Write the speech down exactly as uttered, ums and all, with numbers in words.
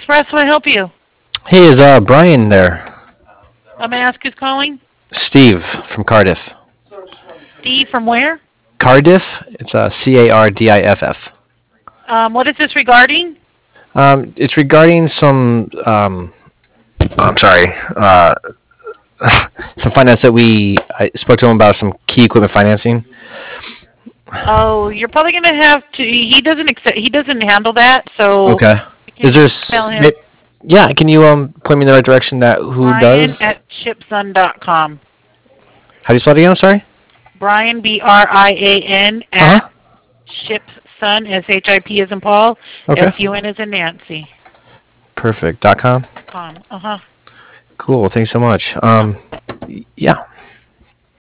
Express, can I help you? Hey, is uh Brian there? Uh, may I ask who's calling? Steve from Cardiff. Steve from where? Cardiff? It's uh C A R D I F F. Um, what is this regarding? Um, it's regarding some um. I'm sorry. Uh, some finance that we I spoke to him about some key equipment financing. Oh, you're probably gonna have to. He doesn't accept. He doesn't handle that, so Okay. you Is can there? email s- him may- Yeah. Can you um point me in the right direction that who Brian does? at shipsun dot com. How do you spell it again? I'm sorry. Brian B R I A N Uh at huh. shipsun S H I P as in Paul, Okay. S U N as in Nancy. Perfect. Dot com. Com. Uh huh. Cool. Thanks so much. Uh huh. Um, yeah.